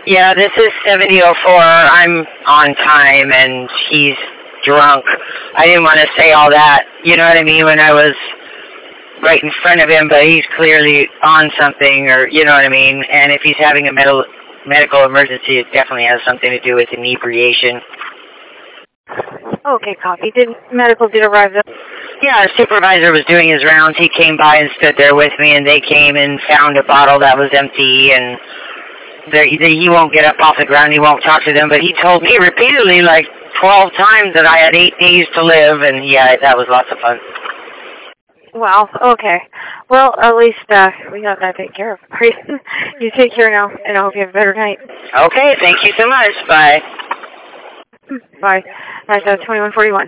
Yeah, this is 7004. I'm on time and he's drunk. I didn't want to say all that, you know what I mean, when I was right in front of him, but he's clearly on something, or you know what I mean. And if he's having a medical emergency, it definitely has something to do with inebriation. Okay, copy. Medical did arrive though? Yeah, our supervisor was doing his rounds. He came by and stood there with me, and they came and found a bottle that was empty, and he won't get up off the ground. He won't talk to them, but he told me repeatedly, like 12 times, that I had 8 days to live, and yeah, that was lots of fun. Wow, okay. Well, at least we got that taken care of. You take care now, and I hope you have a better night. Okay, thank you so much. Bye. Bye. That's 2141.